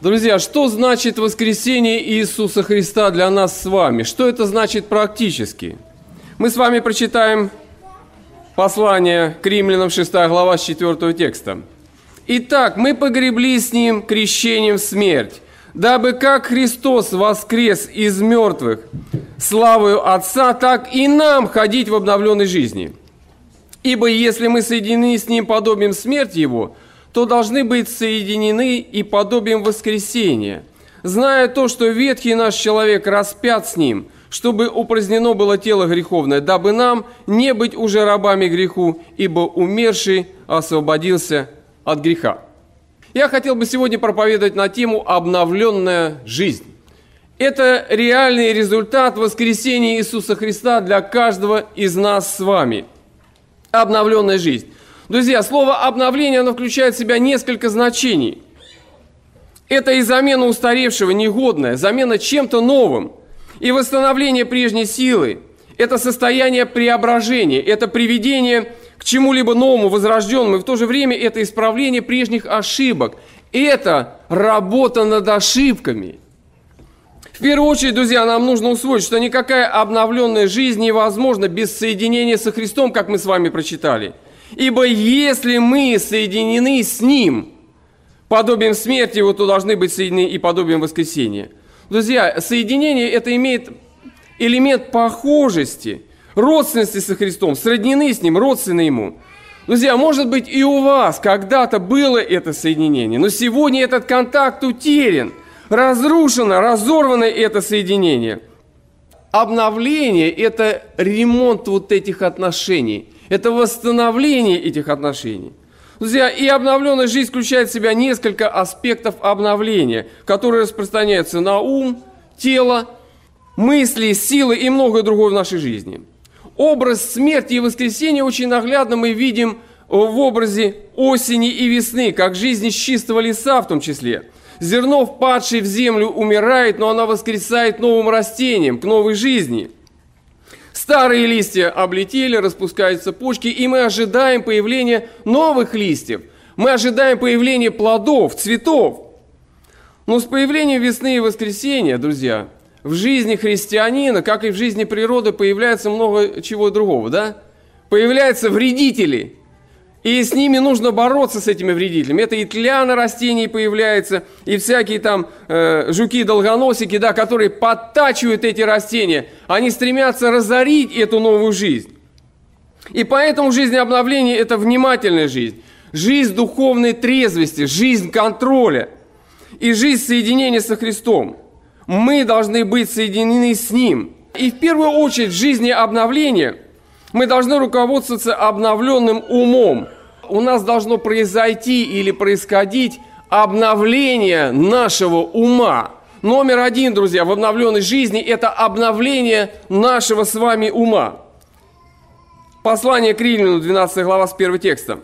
Друзья, что значит воскресение Иисуса Христа для нас с вами? Что это значит практически? Мы с вами прочитаем послание к Римлянам, 6 глава, с 4 текста. «Итак, мы погребли с Ним крещением в смерть, дабы как Христос воскрес из мертвых славою Отца, так и нам ходить в обновленной жизни. Ибо если мы соединены с Ним подобием смерти Его, то должны быть соединены и подобием воскресения, зная то, что ветхий наш человек распят с Ним, чтобы упразднено было тело греховное, дабы нам не быть уже рабами греху, ибо умерший освободился от греха». Я хотел бы сегодня проповедовать на тему «Обновленная жизнь». Это реальный результат воскресения Иисуса Христа для каждого из нас с вами. Обновленная жизнь. Друзья, слово «обновление» оно включает в себя несколько значений. Это и замена устаревшего, негодное, замена чем-то новым, и восстановление прежней силы. Это состояние преображения, это приведение к чему-либо новому, возрожденному, и в то же время это исправление прежних ошибок. Это работа над ошибками. В первую очередь, друзья, нам нужно усвоить, что никакая обновленная жизнь невозможна без соединения со Христом, как мы с вами прочитали. Ибо если мы соединены с Ним подобием смерти Его, то должны быть соединены и подобием воскресения. Друзья, соединение это имеет элемент похожести, родственности со Христом, сроднены с Ним, родственны Ему. Друзья, может быть и у вас когда-то было это соединение, но сегодня этот контакт утерян, разрушено, разорвано это соединение. Обновление – это ремонт вот этих отношений. Это восстановление этих отношений. Друзья, и обновленная жизнь включает в себя несколько аспектов обновления, которые распространяются на ум, тело, мысли, силы и многое другое в нашей жизни. Образ смерти и воскресения очень наглядно мы видим в образе осени и весны, как жизнь из чистого леса в том числе. Зерно, впадшее в землю, умирает, но оно воскресает новым растением, к новой жизни. Старые листья облетели, распускаются почки, и мы ожидаем появления новых листьев. Мы ожидаем появления плодов, цветов. Но с появлением весны и воскресения, друзья, в жизни христианина, как и в жизни природы, появляется много чего другого, да? Появляются вредители. И с ними нужно бороться, с этими вредителями. Это и тля на растении появляется, и всякие там жуки-долгоносики, да, которые подтачивают эти растения. Они стремятся разорить эту новую жизнь. И поэтому жизнь обновления – это внимательная жизнь. Жизнь духовной трезвости, жизнь контроля и жизнь соединения со Христом. Мы должны быть соединены с Ним. И в первую очередь в жизни обновления мы должны руководствоваться обновленным умом. У нас должно произойти или происходить обновление нашего ума. Номер один, друзья, в обновленной жизни – это обновление нашего с вами ума. Послание к Римлянам, 12 глава, с 1 текста.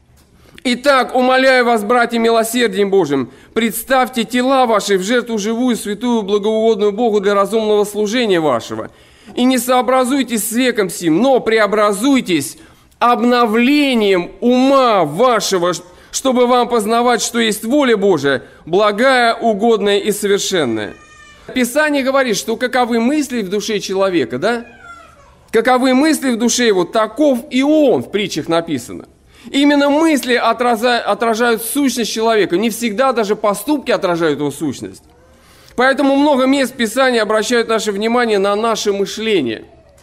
«Итак, умоляю вас, братья, милосердием Божьим, представьте тела ваши в жертву живую, святую, благоугодную Богу для разумного служения вашего. И не сообразуйтесь с веком сим, но преобразуйтесь обновлением ума вашего, чтобы вам познавать, что есть воля Божия, благая, угодная и совершенная». Писание говорит, что каковы мысли в душе человека, да? Каковы мысли в душе его, таков и он, в притчах написано. Именно мысли отражают сущность человека, не всегда даже поступки отражают его сущность. Поэтому много мест Писания обращают наше внимание на наше мышление.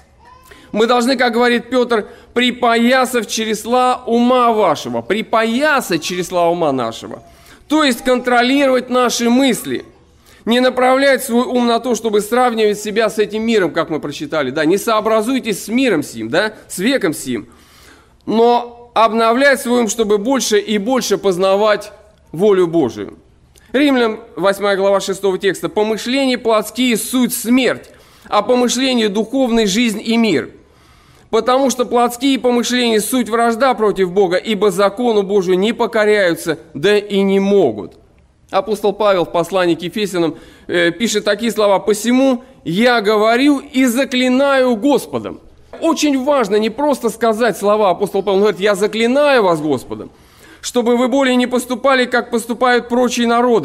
Мы должны, как говорит Петр, припоясав чресла ума вашего, припоясать чресла ума нашего. То есть контролировать наши мысли. Не направлять свой ум на то, чтобы сравнивать себя с этим миром, как мы прочитали. Да, не сообразуйтесь с миром сим, да, с веком сим. Но обновлять свой ум, чтобы больше и больше познавать волю Божию. Римлянам, 8 глава 6 текста. «Помышления плотские суть смерть, а помышления духовной жизнь и мир. Потому что плотские помышления суть вражда против Бога, ибо закону Божию не покоряются, да и не могут». Апостол Павел в послании к Ефесянам пишет такие слова: «Посему я говорю и заклинаю Господом». Очень важно не просто сказать слова. Апостол Павел говорит: «Я заклинаю вас Господом, чтобы вы более не поступали, как поступают прочие народы,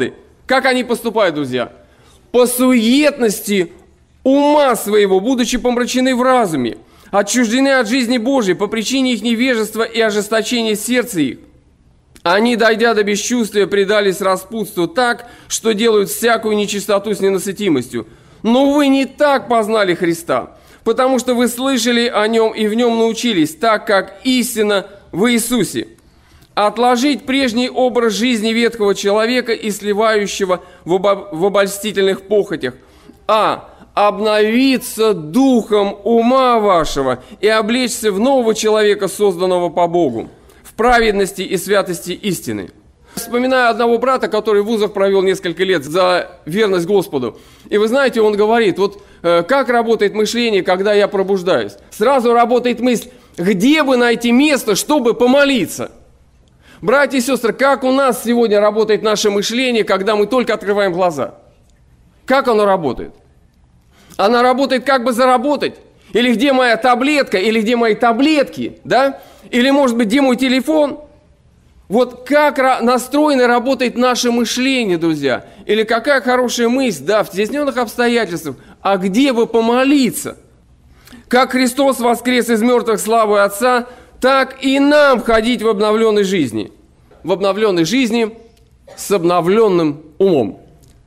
Как они поступают, друзья? По суетности ума своего, будучи помрачены в разуме, отчуждены от жизни Божьей по причине их невежества и ожесточения сердца их. Они, дойдя до бесчувствия, предались распутству так, что делают всякую нечистоту с ненасытимостью. Но вы не так познали Христа, потому что вы слышали о Нем и в Нем научились, так как истина в Иисусе. Отложить прежний образ жизни ветхого человека и сливающего в обольстительных похотях, а обновиться духом ума вашего и облечься в нового человека, созданного по Богу, в праведности и святости истины. Вспоминаю одного брата, который в вузах провел несколько лет за верность Господу. И вы знаете, он говорит, вот как работает мышление, когда я пробуждаюсь. Сразу работает мысль, где бы найти место, чтобы помолиться. Братья и сестры, как у нас сегодня работает наше мышление, когда мы только открываем глаза? Как оно работает? Она работает как бы заработать. Или где моя таблетка, или где мои таблетки, да? Или, может быть, где мой телефон? Вот как настроено работает наше мышление, друзья. Или какая хорошая мысль, да, в стесненных обстоятельствах. А где бы помолиться? Как Христос воскрес из мертвых славой Отца, так и нам ходить в обновленной жизни. В обновленной жизни с обновленным умом.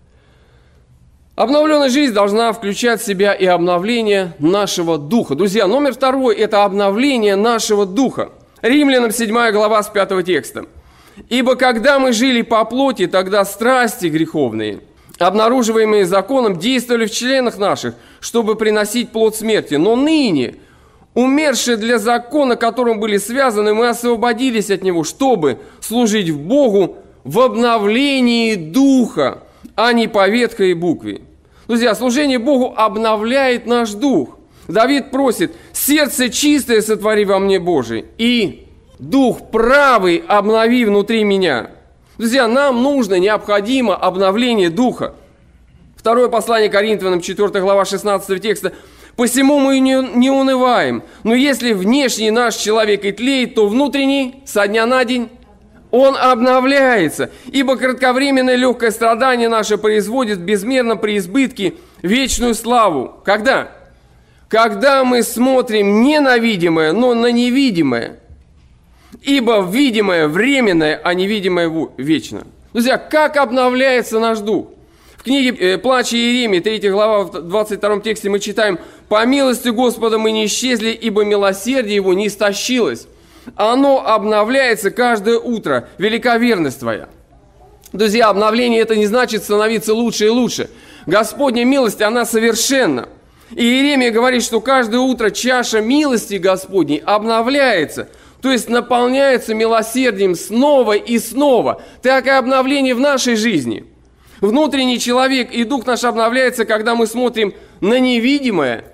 Обновленная жизнь должна включать в себя и обновление нашего духа. Друзья, номер второй – это обновление нашего духа. Римлянам 7 глава с 5 текста. «Ибо когда мы жили по плоти, тогда страсти греховные, обнаруживаемые законом, действовали в членах наших, чтобы приносить плод смерти. Но ныне, умершие для закона, которым были связаны, мы освободились от него, чтобы служить Богу в обновлении духа, а не по ветхой букве». Друзья, служение Богу обновляет наш дух. Давид просит: «Сердце чистое сотвори во мне, Божий, и дух правый обнови внутри меня». Друзья, нам нужно, необходимо обновление духа. Второе послание Коринфянам, 4 глава 16 текста. «Посему мы не унываем, но если внешний наш человек и тлеет, то внутренний со дня на день он обновляется, ибо кратковременное легкое страдание наше производит в безмерном преизбытке вечную славу». Когда? Когда мы смотрим не на видимое, но на невидимое. Ибо видимое временное, а невидимое вечно. Друзья, как обновляется наш дух? В книге «Плач Иеремии», 3 глава, в 22 тексте мы читаем: «По милости Господа мы не исчезли, ибо милосердие Его не истощилось. Оно обновляется каждое утро, велика верность Твоя». Друзья, обновление – это не значит становиться лучше и лучше. Господня милость, она совершенна. И Иеремия говорит, что каждое утро чаша милости Господней обновляется, то есть наполняется милосердием снова и снова. Так и обновление в нашей жизни. Внутренний человек и дух наш обновляется, когда мы смотрим на невидимое,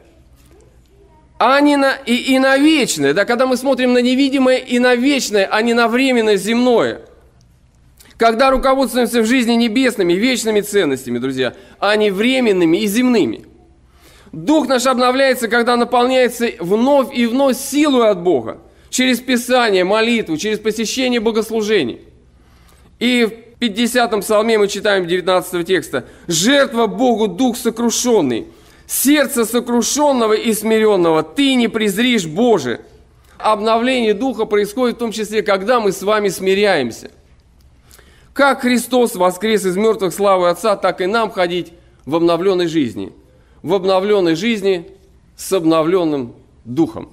а не на вечное. Да, когда мы смотрим на невидимое и на вечное, а не на временное земное. Когда руководствуемся в жизни небесными, вечными ценностями, друзья, а не временными и земными. Дух наш обновляется, когда наполняется вновь и вновь силой от Бога, через Писание, молитву, через посещение богослужений. И в 50-м псалме мы читаем 19 текста: «Жертва Богу дух сокрушенный, сердце сокрушенного и смиренного ты не презришь, Боже». Обновление духа происходит в том числе, когда мы с вами смиряемся. Как Христос воскрес из мертвых славы Отца, так и нам ходить в обновленной жизни. В обновленной жизни с обновленным духом.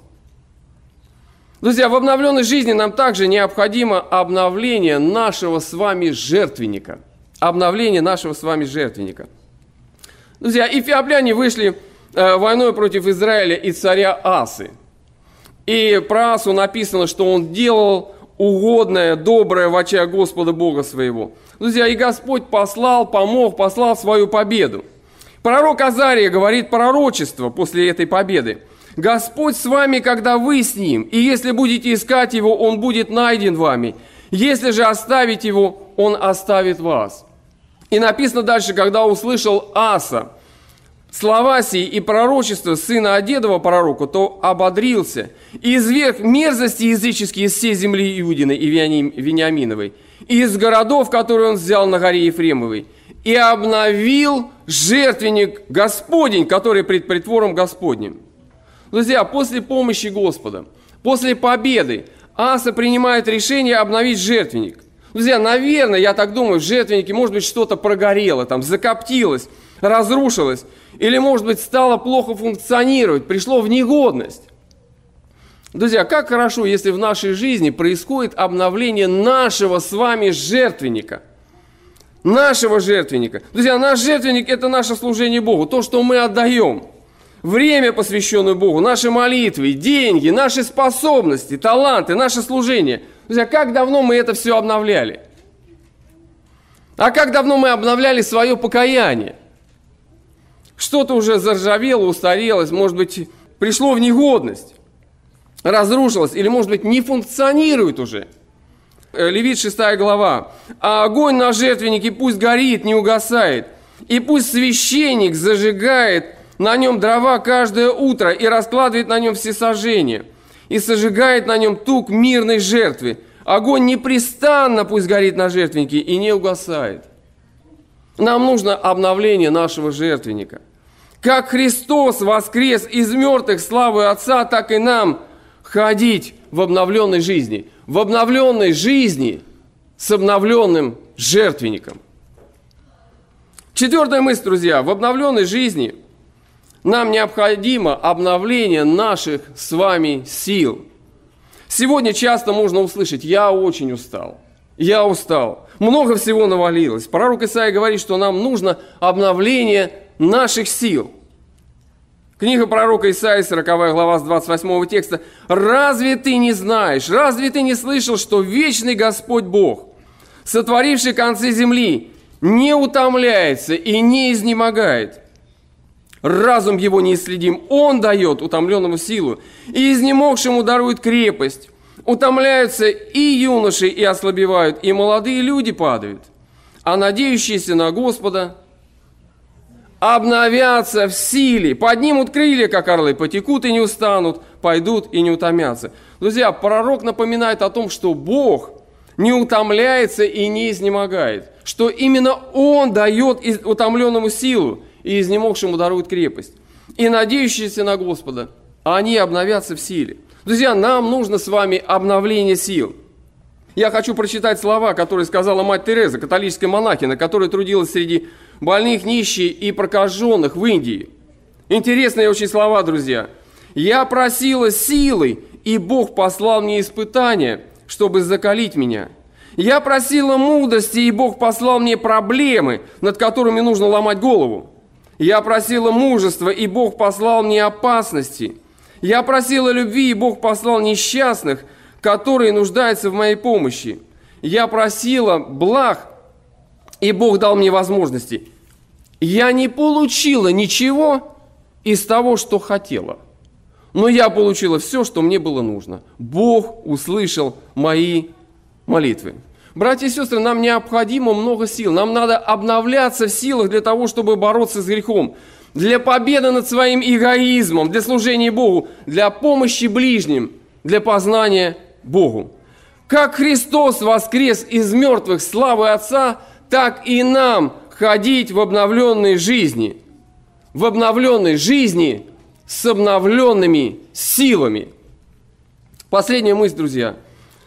Друзья, в обновленной жизни нам также необходимо обновление нашего с вами жертвенника. Обновление нашего с вами жертвенника. Друзья, эфиопляне вышли войной против Израиля и царя Асы. И про Асу написано, что он делал угодное, доброе в очах Господа Бога своего. Друзья, и Господь послал свою победу. Пророк Азария говорит пророчество после этой победы. «Господь с вами, когда вы с Ним, и если будете искать Его, Он будет найден вами. Если же оставить Его, Он оставит вас». И написано дальше: когда услышал Аса, слова сии и пророчество сына Одедова пророка, то ободрился и изверг мерзости языческие из всей земли Иудиной и Вениаминовой, и из городов, которые он взял на горе Ефремовой, и обновил жертвенник Господень, который пред притвором Господним». Друзья, после помощи Господа, после победы Аса принимает решение обновить жертвенник. Друзья, наверное, я так думаю, в жертвеннике, может быть, что-то прогорело, там, закоптилось, разрушилось, или, может быть, стало плохо функционировать, пришло в негодность. Друзья, как хорошо, если в нашей жизни происходит обновление нашего с вами жертвенника. Нашего жертвенника. Друзья, наш жертвенник – это наше служение Богу, то, что мы отдаем. Время, посвященное Богу, наши молитвы, деньги, наши способности, таланты, наше служение. Друзья, как давно мы это все обновляли? А как давно мы обновляли свое покаяние? Что-то уже заржавело, устарелось, может быть, пришло в негодность, разрушилось, или, может быть, не функционирует уже. Левит 6 глава. «А огонь на жертвеннике пусть горит, не угасает, и пусть священник зажигает на нем дрова каждое утро и раскладывает на нем всесожжения, и сожигает на нем тук мирной жертвы. Огонь непрестанно пусть горит на жертвеннике и не угасает». Нам нужно обновление нашего жертвенника. Как Христос воскрес из мертвых славой Отца, так и нам ходить в обновленной жизни. В обновленной жизни с обновленным жертвенником. Четвертая мысль, друзья. В обновленной жизни нам необходимо обновление наших с вами сил. Сегодня часто можно услышать: «Я очень устал, я устал». Много всего навалилось. Пророк Исаия говорит, что нам нужно обновление наших сил. Книга пророка Исаии, 40 глава, с 28 текста. «Разве ты не знаешь, разве ты не слышал, что вечный Господь Бог, сотворивший концы земли, не утомляется и не изнемогает? Разум его неисследим, он дает утомленному силу, и изнемогшему дарует крепость. Утомляются и юноши, и ослабевают, и молодые люди падают, а надеющиеся на Господа обновятся в силе, поднимут крылья, как орлы, потекут и не устанут, пойдут и не утомятся». Друзья, пророк напоминает о том, что Бог не утомляется и не изнемогает, что именно Он дает утомленному силу, и изнемогшему дарует крепость. И надеющиеся на Господа, они обновятся в силе. Друзья, нам нужно с вами обновление сил. Я хочу прочитать слова, которые сказала мать Тереза, католическая монахиня, которая трудилась среди больных, нищих и прокаженных в Индии. Интересные очень слова, друзья. «Я просила силы, и Бог послал мне испытания, чтобы закалить меня. Я просила мудрости, и Бог послал мне проблемы, над которыми нужно ломать голову. Я просила мужества, и Бог послал мне опасности. Я просила любви, и Бог послал несчастных, которые нуждаются в моей помощи. Я просила благ, и Бог дал мне возможности. Я не получила ничего из того, что хотела, но я получила все, что мне было нужно. Бог услышал мои молитвы». Братья и сестры, нам необходимо много сил. Нам надо обновляться в силах для того, чтобы бороться с грехом. Для победы над своим эгоизмом, для служения Богу, для помощи ближним, для познания Богу. Как Христос воскрес из мертвых славы Отца, так и нам ходить в обновленной жизни. В обновленной жизни с обновленными силами. Последняя мысль, друзья.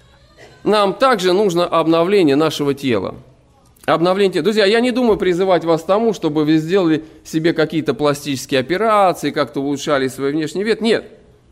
Нам также нужно обновление нашего тела. Обновление тела. Друзья, я не думаю призывать вас к тому, чтобы вы сделали себе какие-то пластические операции, как-то улучшали свой внешний вид. Нет.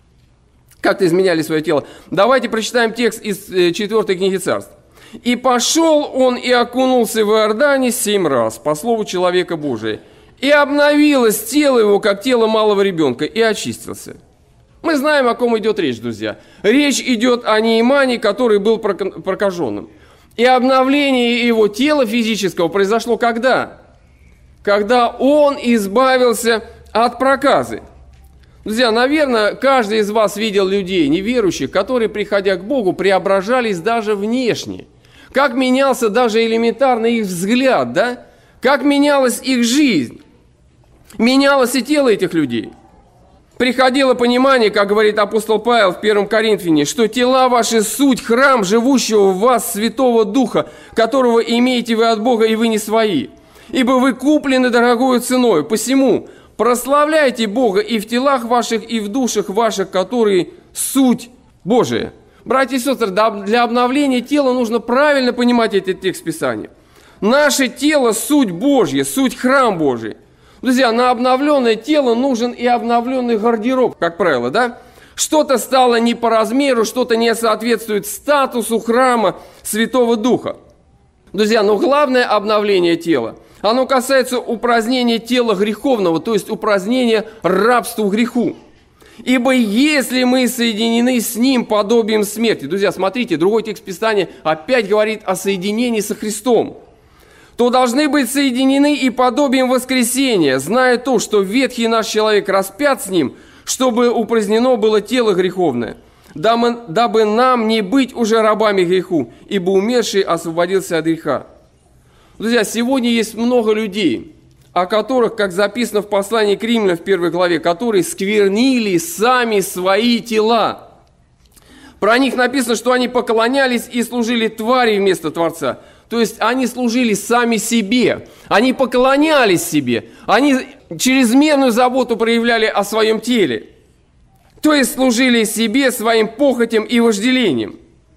Как-то изменяли свое тело. Давайте прочитаем текст из 4 книги Царств. «И пошел он и окунулся в Иордане 7 раз, по слову человека Божия, и обновилось тело его, как тело малого ребенка, и очистился». Мы знаем, о ком идет речь, друзья. Речь идет о Неемане, который был прокаженным. И обновление его тела физического произошло когда? Когда он избавился от проказы. Друзья, наверное, каждый из вас видел людей, неверующих, которые, приходя к Богу, преображались даже внешне. Как менялся даже элементарно их взгляд, да? Как менялась их жизнь. Менялось и тело этих людей. Приходило понимание, как говорит апостол Павел в 1 Коринфяне, что тела ваши суть, храм живущего в вас Святого Духа, которого имеете вы от Бога, и вы не свои. Ибо вы куплены дорогою ценой, посему прославляйте Бога и в телах ваших, и в душах ваших, которые суть Божия. Братья и сестры, для обновления тела нужно правильно понимать этот текст Писания. Наше тело – суть Божья, суть храм Божий. Друзья, на обновленное тело нужен и обновленный гардероб, как правило, да? Что-то стало не по размеру, что-то не соответствует статусу храма Святого Духа. Друзья, но главное обновление тела, оно касается упразднения тела греховного, то есть упразднения рабству греху. Ибо если мы соединены с Ним подобием смерти, друзья, смотрите, другой текст Писания опять говорит о соединении со Христом, то должны быть соединены и подобием воскресения, зная то, что ветхий наш человек распят с Ним, чтобы упразднено было тело греховное, дабы нам не быть уже рабами греху, ибо умерший освободился от греха. Друзья, сегодня есть много людей, о которых, как записано в послании к Римлянам в 1 главе, которые сквернили сами свои тела. Про них написано, что они поклонялись и служили твари вместо Творца. То есть они служили сами себе, они поклонялись себе, они чрезмерную заботу проявляли о своем теле. То есть служили себе, своим похотям и вожделениям.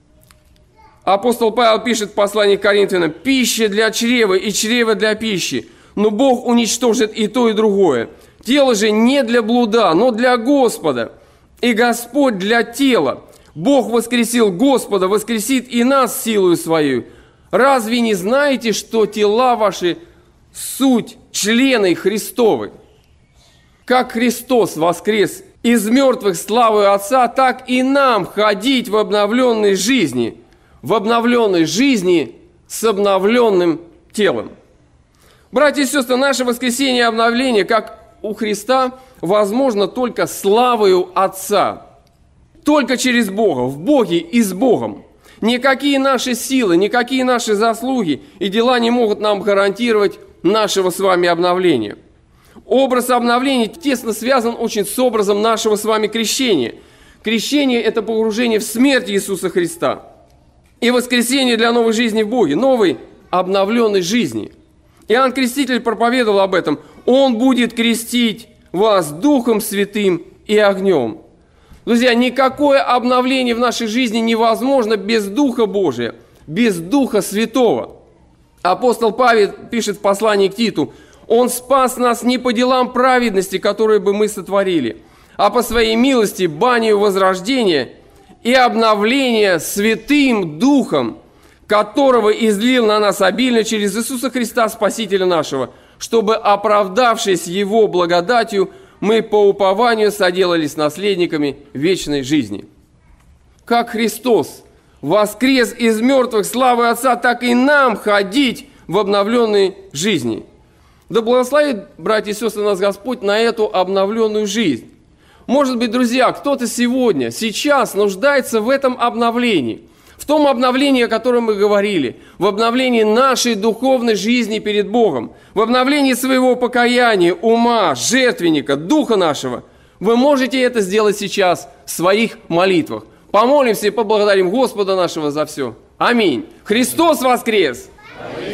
Апостол Павел пишет в послании к Коринфянам: «Пища для чрева и чрево для пищи, но Бог уничтожит и то, и другое. Тело же не для блуда, но для Господа, и Господь для тела. Бог воскресил Господа, воскресит и нас силою Своей. Разве не знаете, что тела ваши – суть члены Христовы? Как Христос воскрес из мертвых славою Отца, так и нам ходить в обновленной жизни с обновленным телом». Братья и сестры, наше воскресение и обновление, как у Христа, возможно только славою Отца. Только через Бога, в Боге и с Богом. Никакие наши силы, никакие наши заслуги и дела не могут нам гарантировать нашего с вами обновления. Образ обновления тесно связан очень с образом нашего с вами крещения. Крещение – это погружение в смерть Иисуса Христа и воскресение для новой жизни в Боге, новой обновленной жизни. Иоанн Креститель проповедовал об этом. Он будет крестить вас Духом Святым и огнем. Друзья, никакое обновление в нашей жизни невозможно без Духа Божия, без Духа Святого. Апостол Павел пишет в послании к Титу: «Он спас нас не по делам праведности, которые бы мы сотворили, а по своей милости, банию возрождения и обновления Святым Духом, которого излил на нас обильно через Иисуса Христа, Спасителя нашего, чтобы, оправдавшись Его благодатью, мы по упованию соделались наследниками вечной жизни». Как Христос воскрес из мертвых славой Отца, так и нам ходить в обновленной жизни. Да благословит, братья и сестры, нас Господь на эту обновленную жизнь. Может быть, друзья, кто-то сегодня, сейчас нуждается в этом обновлении, в том обновлении, о котором мы говорили, в обновлении нашей духовной жизни перед Богом, в обновлении своего покаяния, ума, жертвенника, духа нашего. Вы можете это сделать сейчас в своих молитвах. Помолимся и поблагодарим Господа нашего за все. Аминь. Христос воскрес! Аминь.